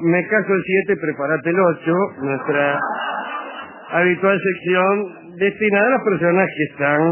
Me caso el 7, prepárate el 8, nuestra habitual sección destinada a las personas que están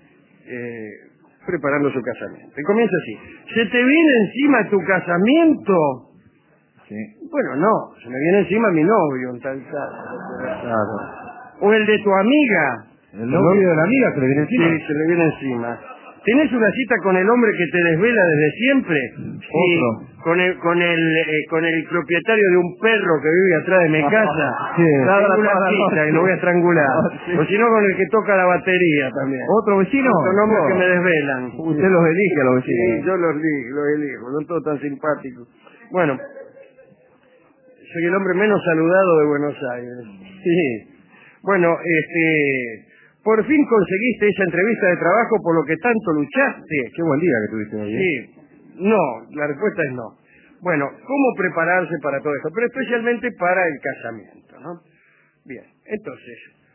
preparando su casamiento. Y comienza así. ¿Se te viene encima tu casamiento? Sí. Bueno, no, se me viene encima mi novio, en tal caso. Claro. O el de tu amiga. El novio de la amiga se le viene encima. Sí, se le viene encima. ¿Tenés una cita con el hombre que te desvela desde siempre? Sí, Otro. con el propietario de un perro que vive atrás de mi casa. Sí. Tengo una cita y lo voy a estrangular. Sí. O si no, con el que toca la batería también. ¿Otro vecino? Son hombres que me desvelan. Usted los elige a los vecinos. Sí, yo los elijo, son todos tan simpáticos. Bueno, soy el hombre menos saludado de Buenos Aires. Sí. Bueno, por fin conseguiste esa entrevista de trabajo por lo que tanto luchaste. Qué buen día que tuviste hoy. Sí. No, la respuesta es no. Bueno, ¿cómo prepararse para todo esto? Pero especialmente para el casamiento, ¿no? Bien, entonces,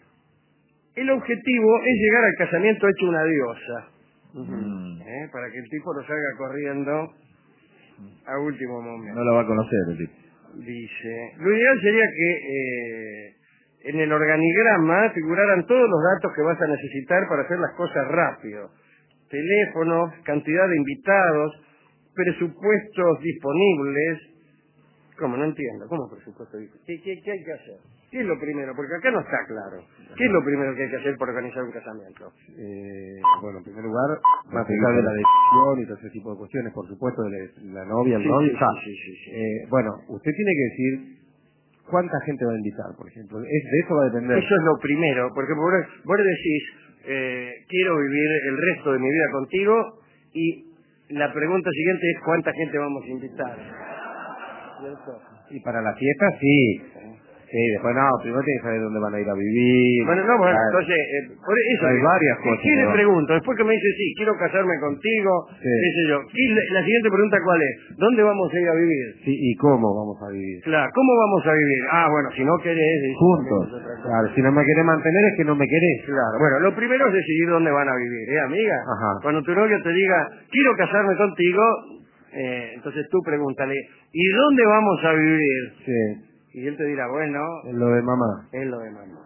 el objetivo es llegar al casamiento hecho una diosa. Para que el tipo no salga corriendo a último momento. No la va a conocer el tipo. Dice, lo ideal sería que en el organigrama figuraran todos los datos que vas a necesitar para hacer las cosas rápido. Teléfonos, cantidad de invitados, presupuestos disponibles. ¿Cómo? No entiendo. ¿Cómo presupuesto disponible? ¿Qué hay que hacer? ¿Qué es lo primero? Porque acá no está claro. ¿Qué es lo primero que hay que hacer para organizar un casamiento? Bueno, en primer lugar, más allá de la decisión y todo ese tipo de cuestiones, por supuesto, de la novia, el novio, Sí. bueno, usted tiene que decir cuánta gente va a invitar, por ejemplo. De eso va a depender. Eso es lo primero. Porque vos decís, quiero vivir el resto de mi vida contigo, y la pregunta siguiente es ¿cuánta gente vamos a invitar? ¿Cierto? Y para la fiesta, sí. Sí, después no, primero tiene que saber dónde van a ir a vivir. Bueno, entonces, por eso hay varias cosas. ¿Qué le pregunto? Después que me dice, sí, quiero casarme contigo, qué sé yo. La siguiente pregunta, ¿cuál es? ¿Dónde vamos a ir a vivir? Sí, ¿y cómo vamos a vivir? Claro, ¿cómo vamos a vivir? Ah, bueno, si no querés... Juntos. Claro, si no me querés mantener es que no me querés. Claro, bueno, lo primero es decidir dónde van a vivir, amiga? Ajá. Cuando tu novio te diga, quiero casarme contigo, entonces tú pregúntale, ¿y dónde vamos a vivir? Sí. Y él te dirá, bueno... Es lo de mamá. Es lo de mamá.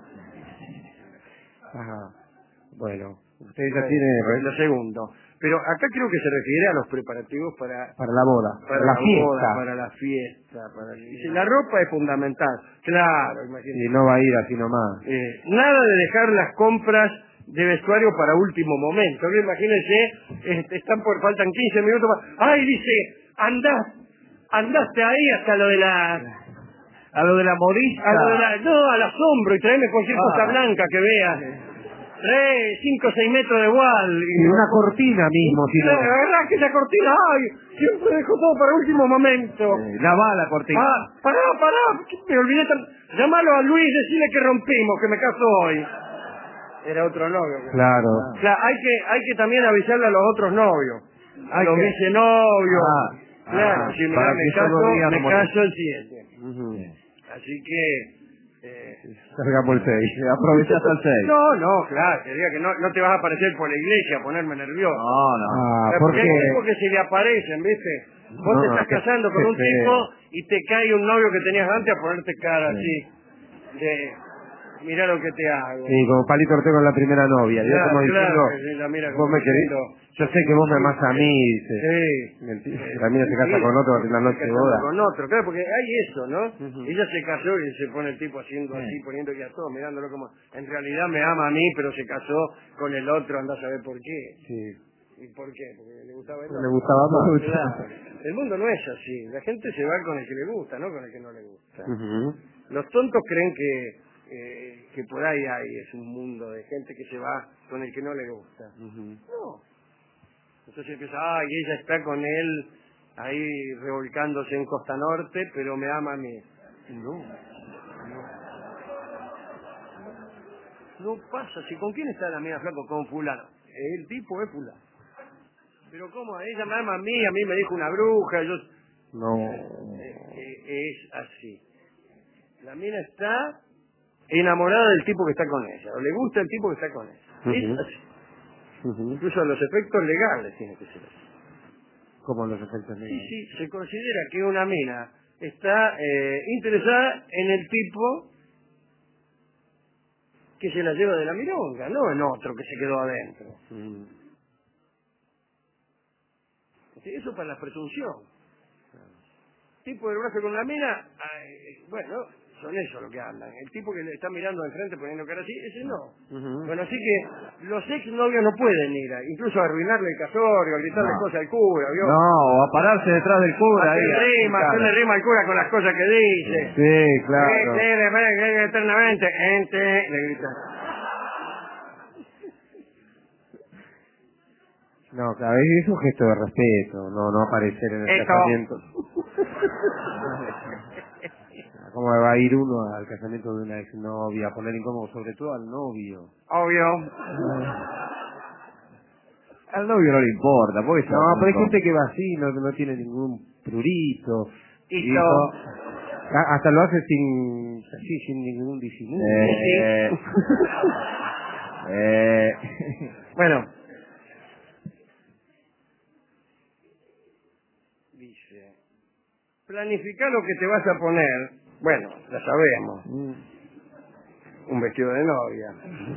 Ajá. Bueno, usted ya tiene... Lo segundo. Pero acá creo que se refiere a los preparativos para la boda. para la fiesta. boda, para la fiesta. Dice, la ropa es fundamental. Claro, imagínate. Y no va a ir así nomás. Nada de dejar las compras de vestuario para último momento. ¿No? Imagínense, faltan 15 minutos para... ¡Ay! Dice, andaste ahí hasta lo de la... A lo de la modista. Al asombro, y tráeme cualquier cosa blanca que veas. 5 o 6 metros de wall. Y una cortina mismo. Si la verdad que esa cortina, siempre dejo todo para último momento. La va la cortina. Pará, me olvidé. Llámalo a Luis, decirle que rompimos, que me caso hoy. Era otro novio. Claro. Hay que también avisarle a los otros novios. A los vicenovios. Claro, si me caso el 7. Así que... Cargamos el 6. Aprovechás al 6. No, claro. Que diga que no te vas a aparecer por la iglesia a ponerme nervioso. No. Porque hay tipos que se le aparecen, ¿viste? Vos te estás casando con un tipo y te cae un novio que tenías antes a ponerte cara así. Mirá lo que te hago. Sí, como Palito Ortega con la primera novia. Yo como diciendo, vos me querés... Yo sé que vos me amás a mí, dice. Sí. La mía se casa con otro en la noche de boda. Con otro, claro, porque hay eso, ¿no? Ella se casó y se pone el tipo haciendo así, poniendo que a todo, mirándolo como... En realidad me ama a mí, pero se casó con el otro, anda a saber por qué. Sí. ¿Y por qué? Porque le gustaba el otro. Le gustaba más. Claro. El mundo no es así. La gente se va con el que le gusta, no con el que no le gusta. Los tontos creen que por ahí es un mundo de gente que se va con el que no le gusta. No. Entonces empieza, ella está con él ahí revolcándose en Costa Norte, pero me ama a mí. No pasa. Si ¿con quién está la amiga flaco? Con fulano. El tipo es fulano. Pero ¿cómo? Ella me ama a mí me dijo una bruja, No. Es así. La mina está enamorada del tipo que está con ella, o le gusta el tipo que está con ella. Es así. Incluso los efectos legales tiene que ser así. ¿Cómo los efectos legales? Sí, se considera que una mina está interesada en el tipo que se la lleva de la milonga, no en otro que se quedó adentro. Sí, eso para la presunción. Tipo del brazo con la mina, bueno, son ellos los que andan. El tipo que le está mirando de frente poniendo cara así, ese no. Bueno, así que los ex novios no pueden ir, incluso a arruinarle el casorio, a gritarle cosas al cura, ¿vio? No, a pararse detrás del cura. Hacerle rima al cura con las cosas que dice. Sí, claro. Eternamente, gente, le gritan. No, claro, es un gesto de respeto, no aparecer en el casamiento. ¿Cómo va a ir uno al casamiento de una exnovia a poner incómodo, sobre todo al novio? Obvio. Al novio no le importa, porque no, pero hay gente que va así, no tiene ningún prurito. Hasta lo hace sin ningún disimulo. Bueno. Dice, planificar lo que te vas a poner, bueno, ya sabemos. Un vestido de novia.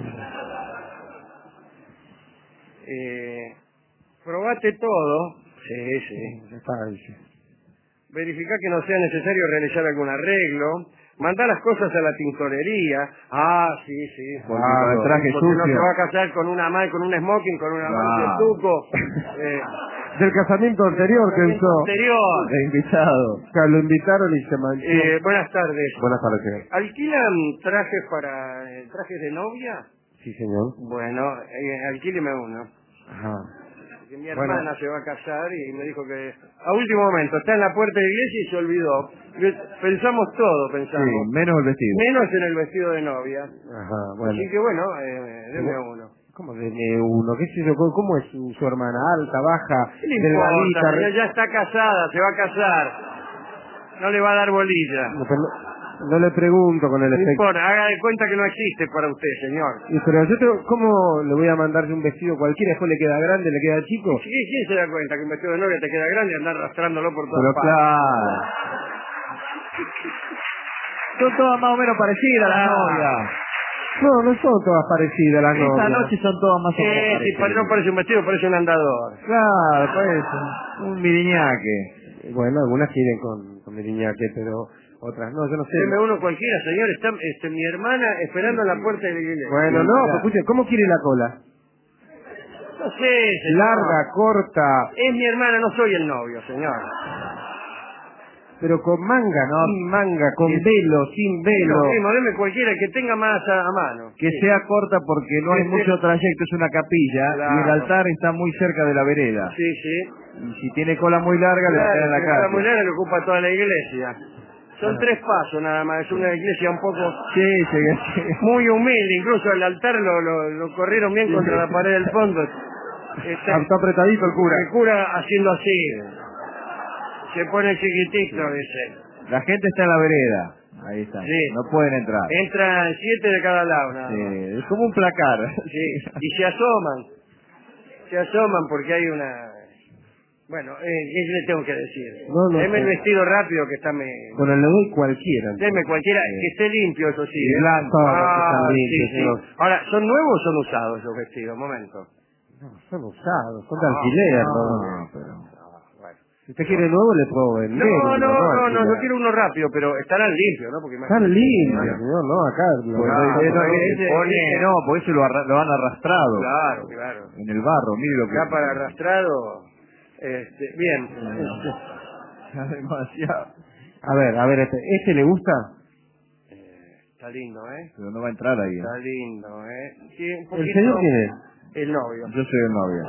Probate todo. Sí. Verificar que no sea necesario realizar algún arreglo. Mandar las cosas a la tintorería. Sí. El traje porque sucio. no se va a casar con una con un smoking, con una mano de tuco. Del casamiento anterior que usó. De invitado. O sea, lo invitaron y se manchó. Buenas tardes. Buenas tardes, señor. ¿Alquilan trajes trajes de novia? Sí, señor. Bueno, alquíleme uno. Ajá. Que mi hermana se va a casar y me dijo que a último momento está en la puerta de la iglesia y se olvidó. Pensamos todo. Sí, menos el vestido. Menos en el vestido de novia. Ajá, bueno. Así que bueno, deme uno. ¿Cómo deme uno? ¿Qué sé yo? ¿Cómo es su hermana? ¿Alta, baja, ¿Qué le delgadita? importa? Ya está casada, se va a casar. No le va a dar bolilla. No le pregunto con el No efecto. importa, haga de cuenta que no existe para usted, señor. Pero ¿cómo le voy a mandar un vestido cualquiera? Después le queda grande, le queda chico. ¿Quién se da cuenta que un vestido de novia te queda grande y andar arrastrándolo por todas partes? Claro. Son todas más o menos parecidas las novias. No son todas parecidas las novias. Esta noche son todas más o menos parecidas. Si no parece un vestido, parece un andador. Claro, parece. Un miriñaque. Bueno, algunas quieren con miriñaque, pero otras no, yo no sé. Deme uno cualquiera, señor. Está mi hermana esperando en la puerta de la iglesia. Bueno, no, pero escuche, ¿cómo quiere la cola? No sé, señor. Larga, corta. Es mi hermana, no soy el novio, señor. Pero con manga, no, sin manga, con velo, sin velo. No, primo, deme cualquiera que tenga más a mano. Que sea corta porque no hay mucho trayecto, es una capilla, Claro. y el altar está muy cerca de la vereda. Sí. Y si tiene cola muy larga, le va a quedar en la Cola muy calle. larga le ocupa toda la iglesia. Son 3 pasos nada más, es una iglesia un poco Sí. muy humilde, incluso el altar lo corrieron bien contra la pared del fondo. Está apretadito el cura. El cura haciendo así. Se pone chiquitito, dice. La gente está en la vereda. Ahí está. Sí. No pueden entrar. Entran 7 de cada lado, nada más. Sí, es como un placar. Sí. Y se asoman porque hay una... Bueno, ¿qué le tengo que decir? No Deme el sé. vestido rápido que está Con el le doy cualquiera. Deme cualquiera, que esté limpio, eso sí. Y blanco, sí, limpios, sí. señor. Ahora, ¿son nuevos o son usados esos vestidos? Momento. No, son usados, son de alquiler. Pero... bueno. Si usted quiere nuevo, le puedo vender. No quiero uno rápido, pero estarán limpios, ¿no? Porque Están limpios, señor, no, acá. No, porque eso lo han arrastrado. Claro. En el barro, mire lo que... Ya para arrastrado, bien. Demasiado. A ver, ¿este le gusta? Está lindo, ¿eh? Pero no va a entrar ahí. Está lindo, ¿eh? Sí, un ¿El poquito... señor quién es? El novio. Yo soy el novio.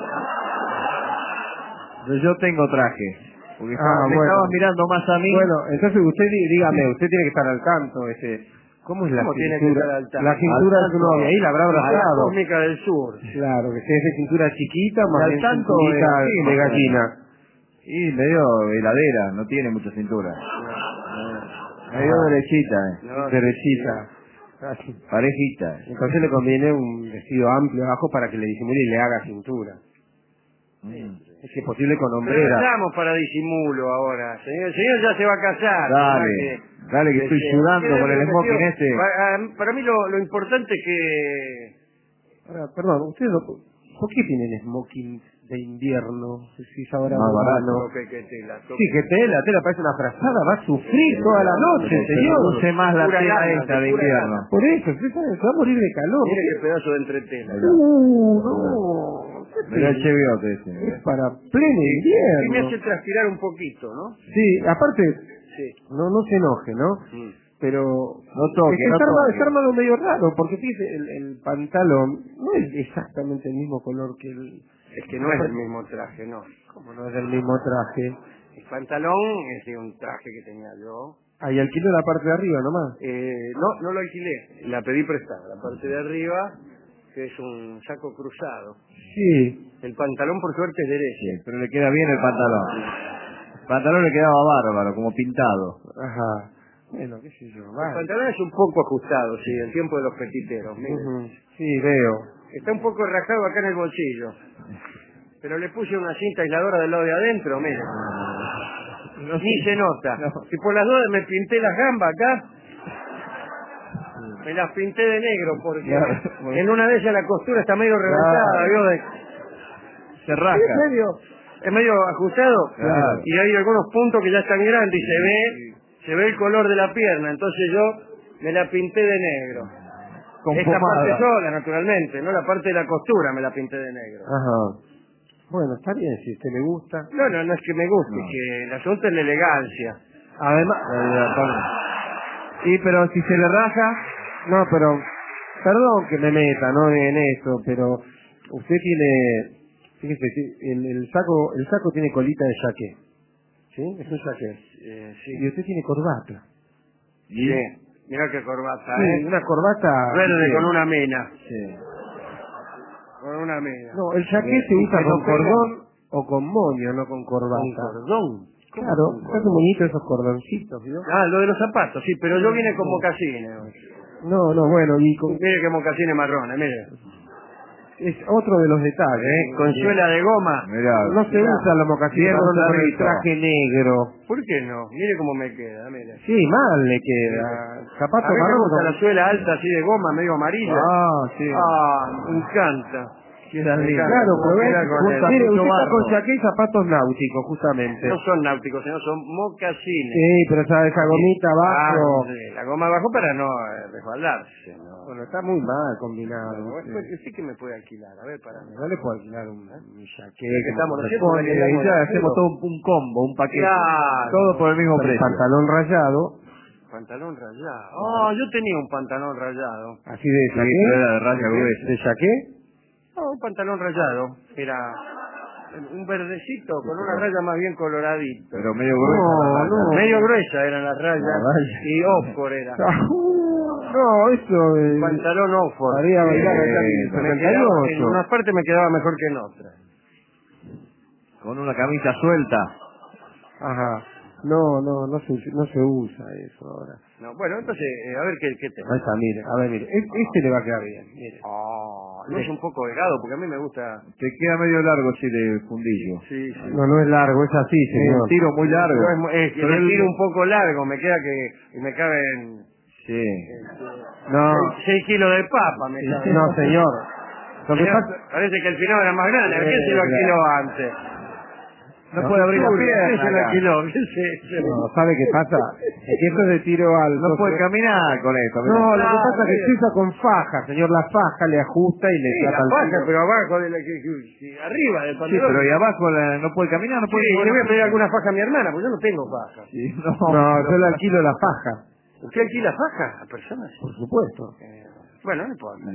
Yo tengo traje. Porque me bueno. estabas mirando más a mí. Bueno, entonces usted dígame, usted tiene que estar al tanto. ¿Cómo es la ¿Cómo tiene que cintura? estar al tanto? La cintura de su novia, ahí la habrá La abrazado. cósmica del sur. Claro, que sea de cintura chiquita, más Al bien tanto cinturita de de gallina. Y medio heladera, no tiene mucha cintura. Medio derechita, No, derechita. Parejita. Entonces le conviene un vestido amplio abajo para que le disimule y le haga cintura. Es que es posible con Pero hombrera. estamos para disimulo ahora. El señor ya se va a casar. Dale, dale que estoy sudando con el smoking este. Para mí lo importante es que... Ahora, perdón, ¿ustedes por qué tienen smoking de invierno? Si es ahora Más verano. barato. que tela, Sí, que tela parece una frazada, va a sufrir toda la noche, señor. Use más la Pura tela lana, esta de pura invierno. lana. Por eso, usted sabe, se va a morir de calor. Mire qué pedazo de entretela. No. Mira el cheviote ese. Es para pleno Sí me invierno. hace transpirar un poquito, ¿no? Sí, aparte, Sí. no se enoje, ¿no? Pero No toque, es que no toque. está armado medio raro, porque fíjese, el pantalón no es exactamente el mismo color que el... Es que no es el mismo traje, no. Como no es del mismo traje. El pantalón es de un traje que tenía yo. Ahí alquiló la parte de arriba nomás. No lo alquilé, la pedí prestada. La parte de arriba, que es un saco cruzado. Sí. El pantalón, por suerte, es derecho. Sí, pero le queda bien el pantalón. El pantalón le quedaba bárbaro, como pintado. Ajá. Bueno, qué sé yo. El pantalón es un poco ajustado, sí, el tiempo de los petiteros. Mire. Sí, veo. Está un poco rajado acá en el bolsillo. Pero le puse una cinta aisladora del lado de adentro, mire. Ni se nota. No. Si por las dudas me pinté las gambas acá, me las pinté de negro, porque Claro. en una de ellas la costura está medio reventada, ¿vio? Se rasca. Es medio ajustado. Claro. Y hay algunos puntos que ya están grandes y se ve el color de la pierna. Entonces yo me la pinté de negro. Con Esta pomada. parte sola, naturalmente, no la parte de la costura me la pinté de negro. Ajá. Bueno, está bien, si a usted le gusta. No es que me guste, No. que el asunto es la elegancia. Además... Sí, pero si se le raja, No, pero... Perdón que me meta, ¿no? En eso, pero... Usted tiene... Fíjese, el saco tiene colita de jaque. ¿Sí? Es un jaque. Sí. Y usted tiene corbata. y Sí. Mira qué corbata, Sí, una corbata... Verde sí. con una mena. sí. Con una mena. No, el jaque se usa que con no pega. cordón o con moño, no con corbata. Con cordón. Claro, está muy bonito esos cordoncitos, ¿vio? Ah, lo de los zapatos, sí, pero yo vine con mocasines. No, bueno, y con... Mire qué mocasines marrones, mire. es otro de los detalles. Con suela de goma. Mirá. No se usa la mocasina Bien con el rosadito. traje negro. ¿Por qué no? Mire cómo me queda, mire. Sí, mal le queda. A Zapato mí me marrón gusta con... la suela alta así de goma, medio amarilla. Ah, sí. Me encanta. Queda Me lindo. encanta. Claro, pero Queda ves, con junta- el- mire, usted mucho está barro. con jaque y zapatos náuticos, justamente. No son náuticos, sino son mocasines. Sí, pero esa gomita abajo... Sí, la goma abajo para no resbalarse, ¿no? Bueno, está muy mal combinado. Bueno, pues sí que me puede alquilar, a ver, para mí. No le puedo alquilar un jaque. Sí, que estamos, ¿no es cierto? corresponde. Vale, Y ya hacemos todo un combo, un paquete. Claro. Todo por el mismo Con el precio. pantalón rayado, Pantalón rayado. Yo tenía un pantalón rayado. así de Sí, pero era de raya gruesa. ¿De jaque? Un pantalón rayado. Era un verdecito con una raya más bien coloradita. Pero medio gruesa la raya. no. Medio gruesa eran las rayas. La raya. Y Oxford era. No, eso es... Pantalón Oxford. Haría bailar acá en Me 78. quedaba- en unas partes me quedaba mejor que en otras. Con una camisa suelta. Ajá. No se usa eso ahora. No, bueno, entonces, a ver qué tema. Ahí está, mire, a ver, mire. Este le va a quedar bien, mire. No es un poco delgado, porque a mí me gusta. Te queda medio largo así de fundillo. Sí. No es largo, es así, Es señor. un tiro muy largo. Es que Pero le él- tiro un poco largo, me queda que me caben Sí. No, 6 kilos de papa, me caben. no, señor. Lo que Señor, pasa... parece que el final era más grande. ¿A quién se lo alquiló antes? No puede abrir la ¿Quién pierna se lo acá. alquiló? ¿Quién se- No, ¿sabe qué pasa? Es que eso es de tiro alto. No puede caminar con esto. mirá. No, lo que Claro, pasa es que mire. se usa con faja, señor. La faja le ajusta y le Sí, la tapa el faja, tiro. pero abajo de arriba del Sí, pantalón. pero ¿y abajo no puede caminar? No Sí, puede y le voy a pedir alguna faja a mi hermana, porque yo no tengo faja. Sí, No, yo le alquilo la faja, ¿Usted alquila faja a personas? por supuesto. Bueno, no importa.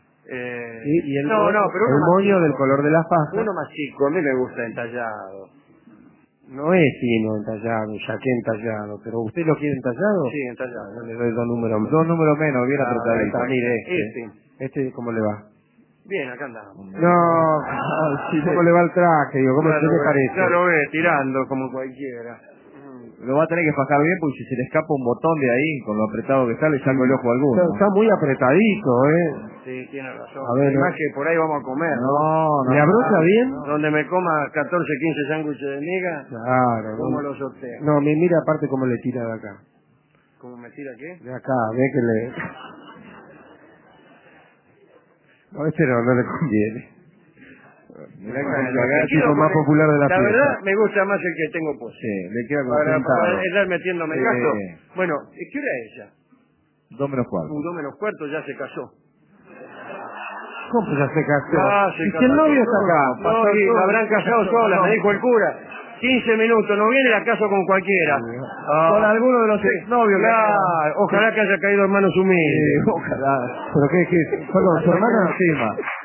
Y el, no, pero el uno más moño chico. del color de la faja Uno más chico, a mí me gusta entallado. no es fino entallado, jaque entallado, pero ¿usted lo quiere entallado? Sí, entallado. Yo le doy dos números más. Dos números menos, bien Ahí apretadito. está, mire Este. Este, ¿cómo le va? Bien, acá andamos. No, ¿cómo le va el traje? Digo, ¿cómo Ya qué lo le ve, parece? ya lo ve, tirando como cualquiera. Lo va a tener que fajar bien porque si se le escapa un botón de ahí, con lo apretado que está, le saco el ojo a alguno. Está muy apretadito, Sí, tiene razón. A ver, Además que por ahí vamos a comer, ¿no? ¿Me abrocha bien? Donde me coma 14, 15 sándwiches de miga, Claro. ¿cómo No, lo sorteo? no, mira aparte cómo le tira de acá. ¿Cómo me tira qué? De acá, ve que le... No, este no le conviene. Mirá que Bueno, el tipo más popular de la fiesta. verdad me gusta más el que tengo puesto. Sí, le queda Para contentado. estar metiéndome el Sí. gasto. Bueno, ¿qué hora es ella? 2 menos cuarto. 2 menos cuarto, ya se casó. ¿Cómo ya se casó? Ah, se ¿Y si casó. el novio está acá? No, Pasó y todo. la habrán casado sola, me dijo el cura. 15 minutos, no viene, la caso con cualquiera. Con alguno de los exnovios. Claro, ojalá que haya caído en manos humildes. Ojalá. ¿Pero qué? Perdón, ¿su hermana? Encima.